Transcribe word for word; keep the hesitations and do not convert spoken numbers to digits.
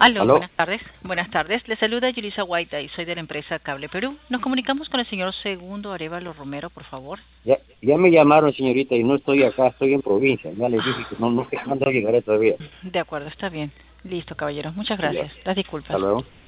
Aló, ¿Aló? buenas tardes. Buenas tardes. Le saluda Yulisa Guaita y soy de la empresa Cable Perú. Nos comunicamos con el señor Segundo Arevalo Romero, por favor. Ya, ya me llamaron, señorita, y no estoy acá, estoy en provincia. Ya les dije que no, no sé cuándo llegaré todavía. De acuerdo, está bien. Listo, caballeros. Muchas Ya, gracias. Las hasta disculpas. luego.